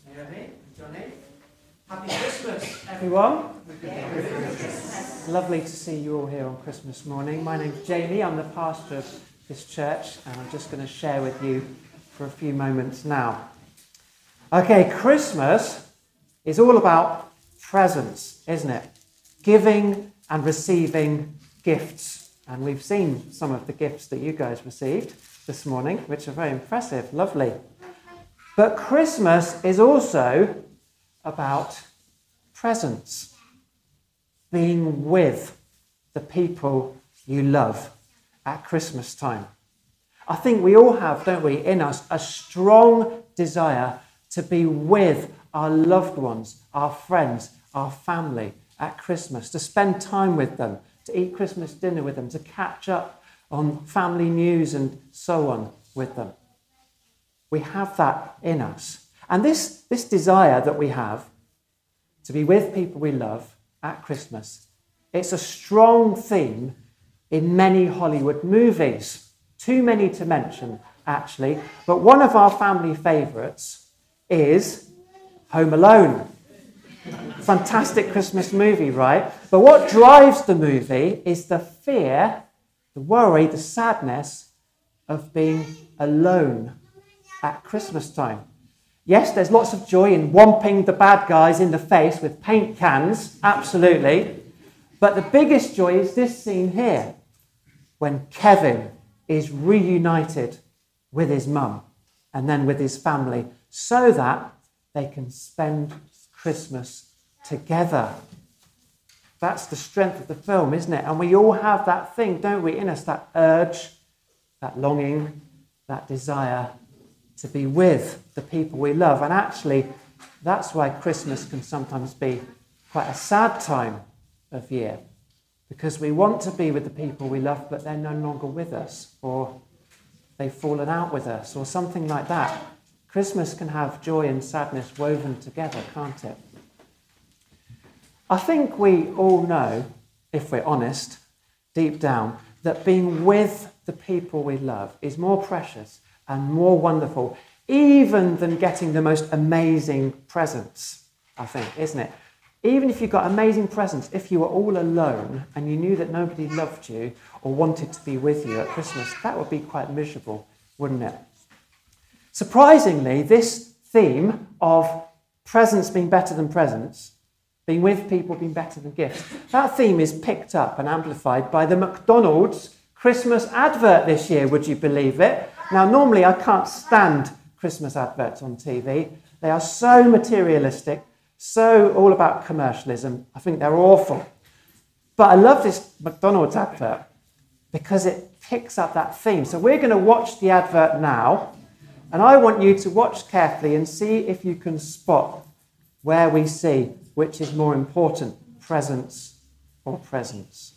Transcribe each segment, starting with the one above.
You hear me? Johnny? Happy Christmas, everyone. Lovely to see you all here on Christmas morning. My name's Jamie. I'm the pastor of this church, and I'm just going to share with you for a few moments now. Okay, Christmas is all about presents, isn't it? Giving and receiving gifts. And we've seen some of the gifts that you guys received this morning, which are very impressive, lovely. But Christmas is also about presents, being with the people you love at Christmas time. I think we all have, don't we, in us, a strong desire to be with our loved ones, our friends, our family at Christmas, to spend time with them, to eat Christmas dinner with them, to catch up on family news and so on with them. We have that in us. And this desire that we have to be with people we love at Christmas, it's a strong theme in many Hollywood movies. Too many to mention, actually. But one of our family favourites is Home Alone. Fantastic Christmas movie, right? But what drives the movie is the fear, the worry, the sadness of being alone at Christmas time. Yes, there's lots of joy in whomping the bad guys in the face with paint cans, absolutely. But the biggest joy is this scene here, when Kevin is reunited with his mum and then with his family so that they can spend Christmas together. That's the strength of the film, isn't it? And we all have that thing, don't we, in us, that urge, that longing, that desire to be with the people we love. And actually, that's why Christmas can sometimes be quite a sad time of year, because we want to be with the people we love, but they're no longer with us, or they've fallen out with us, or something like that. Christmas can have joy and sadness woven together, can't it? I think we all know, if we're honest, deep down, that being with the people we love is more precious and more wonderful, even than getting the most amazing presents, I think, isn't it? Even if you got amazing presents, if you were all alone and you knew that nobody loved you or wanted to be with you at Christmas, that would be quite miserable, wouldn't it? Surprisingly, this theme of presents being better than presents, being with people being better than gifts, that theme is picked up and amplified by the McDonald's Christmas advert this year, would you believe it? Now, normally I can't stand Christmas adverts on TV. They are so materialistic, so all about commercialism. I think they're awful. But I love this McDonald's advert because it picks up that theme. So we're going to watch the advert now, and I want you to watch carefully and see if you can spot where we see which is more important, presents or presents.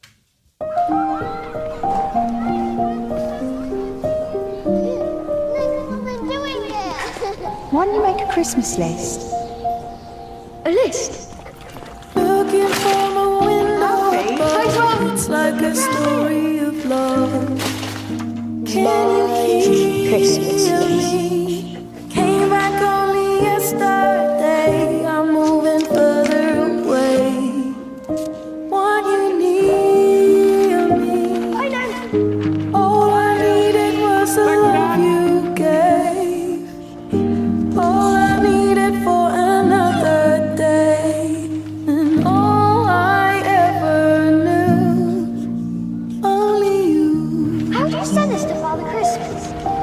Why don't you make a Christmas list? A list? Looking from a window, it's like a story of love. Can you hear Christmas me? Came back only yesterday. I'm moving further away. Want you near me? I know. All I needed was the love you gave. All I needed for another day, and all I ever knew, only you. How do you send this to Father Christmas?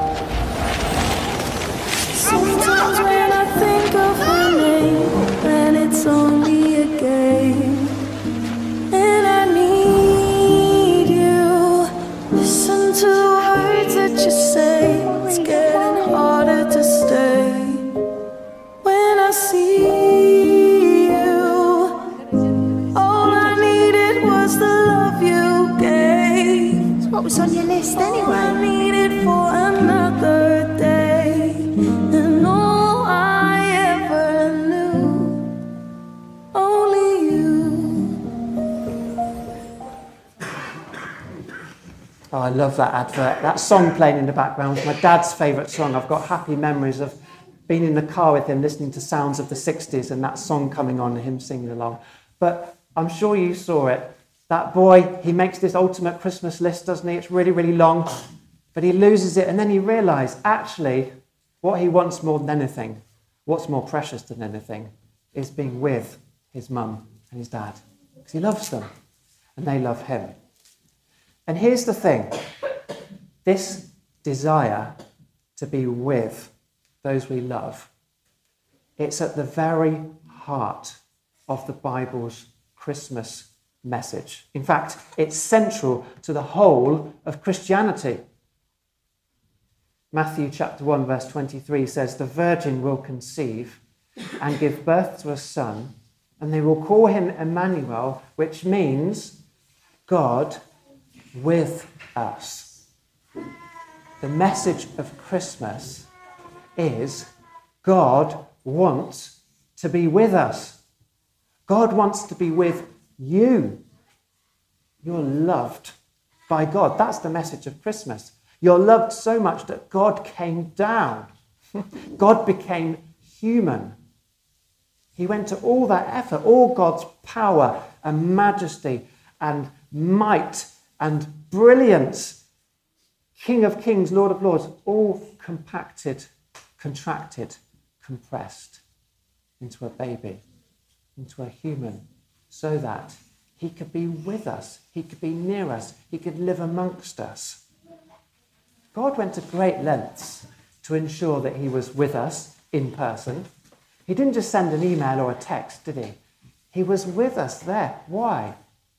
Sometimes when I think of her name, and it's only a game, and I need you. Listen to the words that you say, it's getting harder to stay. When I see you, all I needed was the love you gave. So what was on your list All I anyway? needed for another day, and all I ever knew, only you. Oh, I love that advert. That song playing in the background was my dad's favourite song. I've got happy memories of been in the car with him listening to sounds of the 60s and that song coming on and him singing along. But I'm sure you saw it. That boy, he makes this ultimate Christmas list, doesn't he? It's really, really long. But he loses it and then he realised, actually, what he wants more than anything, what's more precious than anything, is being with his mum and his dad. Because he loves them and they love him. And here's the thing. This desire to be with those we love, it's at the very heart of the Bible's Christmas message. In fact, it's central to the whole of Christianity. Matthew chapter 1 verse 23 says, "The virgin will conceive and give birth to a son, and they will call him Emmanuel," which means God with us. The message of Christmas is God wants to be with us. God wants to be with you. You're loved by God. That's the message of Christmas. You're loved so much that God came down. God became human. He went to all that effort, all God's power and majesty and might and brilliance, King of kings, Lord of lords, all compacted, contracted, compressed into a baby, into a human, so that he could be with us, he could be near us, he could live amongst us. God went to great lengths to ensure that he was with us in person. He didn't just send an email or a text, did he? He was with us there. Why?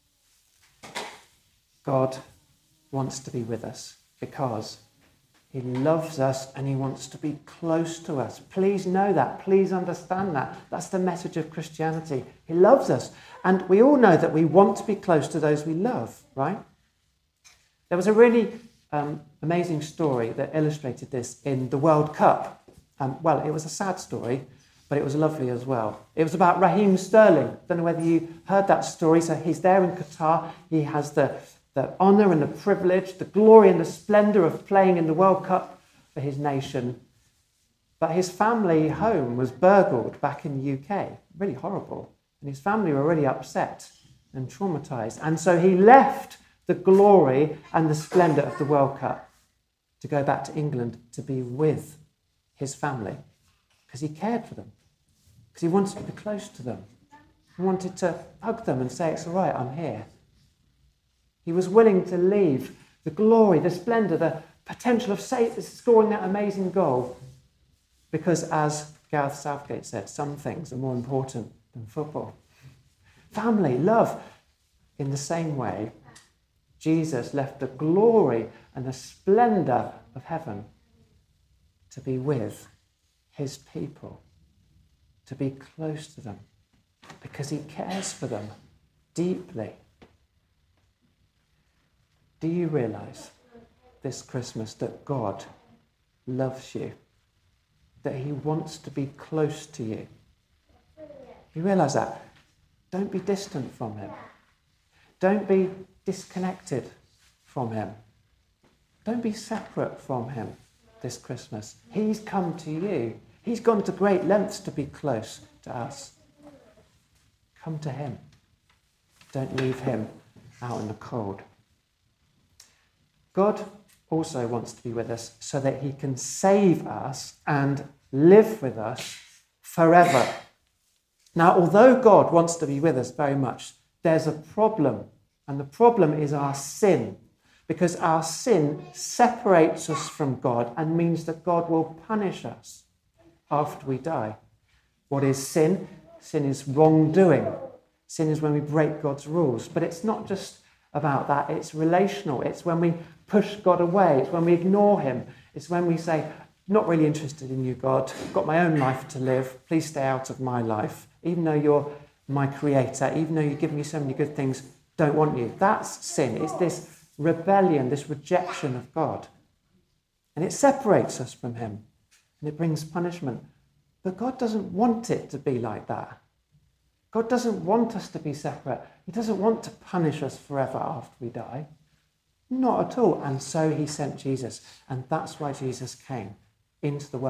God wants to be with us because he loves us and he wants to be close to us. Please know that. Please understand that. That's the message of Christianity. He loves us. And we all know that we want to be close to those we love, right? There was a really amazing story that illustrated this in the World Cup. Well, it was a sad story, but it was lovely as well. It was about Raheem Sterling. Don't know whether you heard that story. So he's there in Qatar. He has the honour and the privilege, the glory and the splendour of playing in the World Cup for his nation. But his family home was burgled back in the UK. Really horrible. And his family were really upset and traumatised. And so he left the glory and the splendour of the World Cup to go back to England to be with his family. Because he cared for them. Because he wanted to be close to them. He wanted to hug them and say, "It's all right, I'm here." He was willing to leave the glory, the splendour, the potential of scoring that amazing goal. Because as Gareth Southgate said, some things are more important than football. Family, love. In the same way, Jesus left the glory and the splendour of heaven to be with his people, to be close to them, because he cares for them deeply. Do you realise this Christmas that God loves you? That he wants to be close to you? You realise that? Don't be distant from him. Don't be disconnected from him. Don't be separate from him this Christmas. He's come to you. He's gone to great lengths to be close to us. Come to him. Don't leave him out in the cold. God also wants to be with us so that he can save us and live with us forever. Now, although God wants to be with us very much, there's a problem. And the problem is our sin. Because our sin separates us from God and means that God will punish us after we die. What is sin? Sin is wrongdoing. Sin is when we break God's rules. But it's not just about that. It's relational. It's when we push God away. It's when we ignore him. It's when we say, "Not really interested in you, God. I've got my own life to live. Please stay out of my life. Even though you're my creator, even though you give me so many good things, don't want you." That's sin. It's this rebellion, this rejection of God. And it separates us from him. And it brings punishment. But God doesn't want it to be like that. God doesn't want us to be separate. He doesn't want to punish us forever after we die. Not at all. And so he sent Jesus. And that's why Jesus came into the world,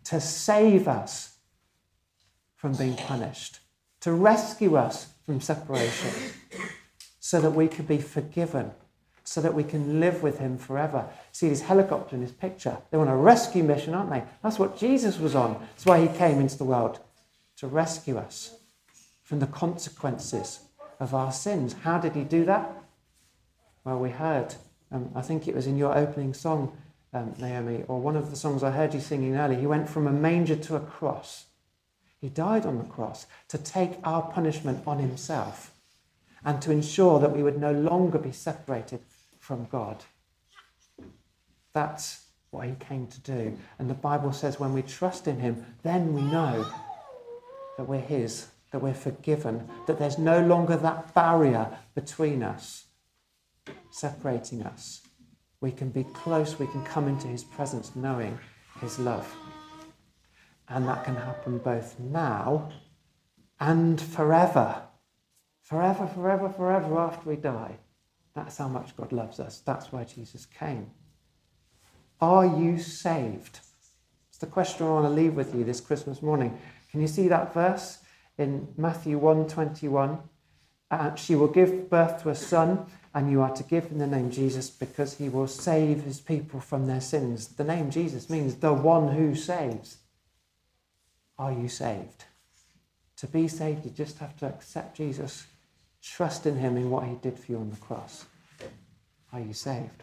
to save us from being punished, to rescue us from separation, so that we could be forgiven, so that we can live with him forever. See this helicopter in this picture? They're on a rescue mission, aren't they? That's what Jesus was on. That's why he came into the world, to rescue us from the consequences of our sins. How did he do that? Well, we heard, I think it was in your opening song, Naomi, or one of the songs I heard you singing earlier. He went from a manger to a cross. He died on the cross to take our punishment on himself and to ensure that we would no longer be separated from God. That's what he came to do. And the Bible says when we trust in him, then we know that we're his, that we're forgiven, that there's no longer that barrier between us, separating us. We can be close, we can come into his presence knowing his love. And that can happen both now and forever. Forever, forever, forever after we die. That's how much God loves us. That's why Jesus came. Are you saved? It's the question I want to leave with you this Christmas morning. Can you see that verse in Matthew 1:21? She will give birth to a son, and you are to give him the name Jesus because he will save his people from their sins. The name Jesus means the one who saves. Are you saved? To be saved, you just have to accept Jesus, trust in him in what he did for you on the cross. Are you saved?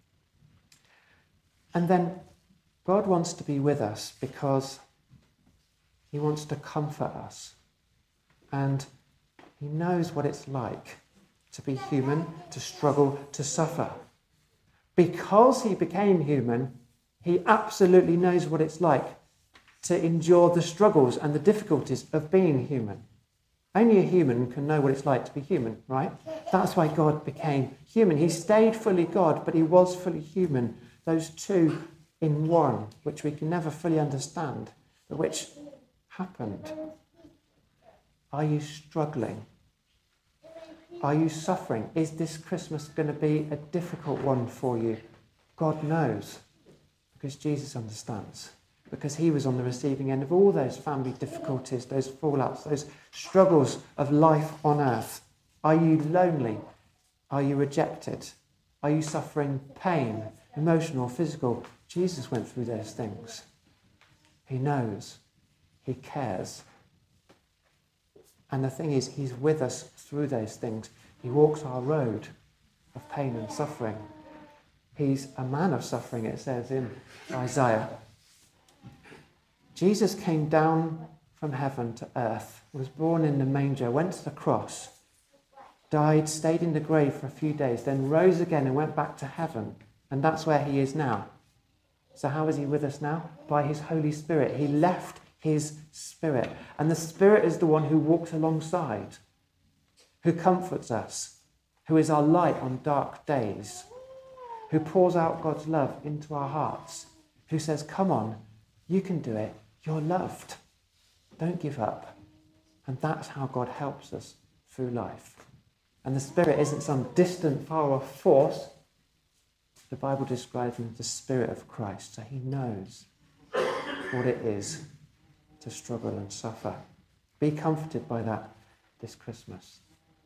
And then God wants to be with us because he wants to comfort us. And he knows what it's like to be human, to struggle, to suffer. Because he became human, he absolutely knows what it's like to endure the struggles and the difficulties of being human. Only a human can know what it's like to be human, right? That's why God became human. He stayed fully God, but he was fully human. Those two in one, which we can never fully understand, but which happened. Are you struggling? Are you suffering? Is this Christmas going to be a difficult one for you? God knows, because Jesus understands. Because he was on the receiving end of all those family difficulties, those fallouts, those struggles of life on earth. Are you lonely? Are you rejected? Are you suffering pain, emotional, physical? Jesus went through those things. He knows. He cares. And the thing is, he's with us through those things. He walks our road of pain and suffering. He's a man of suffering, it says in Isaiah. Jesus came down from heaven to earth, was born in the manger, went to the cross, died, stayed in the grave for a few days, then rose again and went back to heaven. And that's where he is now. So how is he with us now? By his Holy Spirit. He left his Spirit. And the Spirit is the one who walks alongside, who comforts us, who is our light on dark days, who pours out God's love into our hearts, who says, come on, you can do it. You're loved. Don't give up. And that's how God helps us through life. And the Spirit isn't some distant, far-off force. The Bible describes him as the Spirit of Christ. So he knows what it is to struggle and suffer. Be comforted by that this Christmas.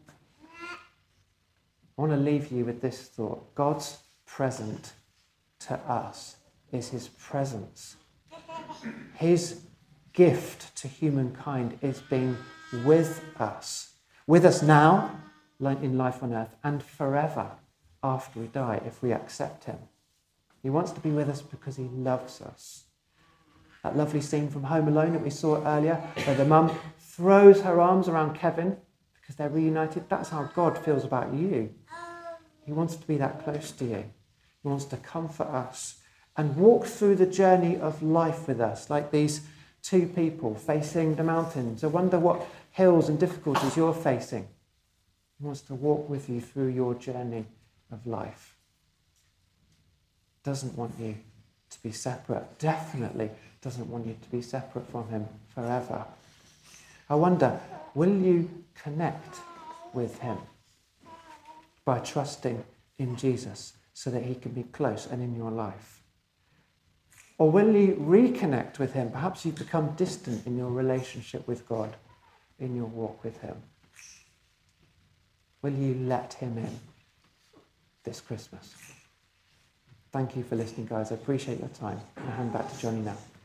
I want to leave you with this thought. God's present to us is his presence. His gift to humankind is being with us now in life on earth and forever after we die if we accept him. He wants to be with us because he loves us. That lovely scene from Home Alone that we saw earlier, where the mum throws her arms around Kevin because they're reunited. That's how God feels about you. He wants to be that close to you. He wants to comfort us and walk through the journey of life with us, like these two people facing the mountains. I wonder what hills and difficulties you're facing. He wants to walk with you through your journey of life. Doesn't want you to be separate. Definitely doesn't want you to be separate from him forever. I wonder, will you connect with him by trusting in Jesus so that he can be close and in your life? Or will you reconnect with him? Perhaps you've become distant in your relationship with God, in your walk with him. Will you let him in this Christmas? Thank you for listening, guys. I appreciate your time. I'll hand back to Johnny now.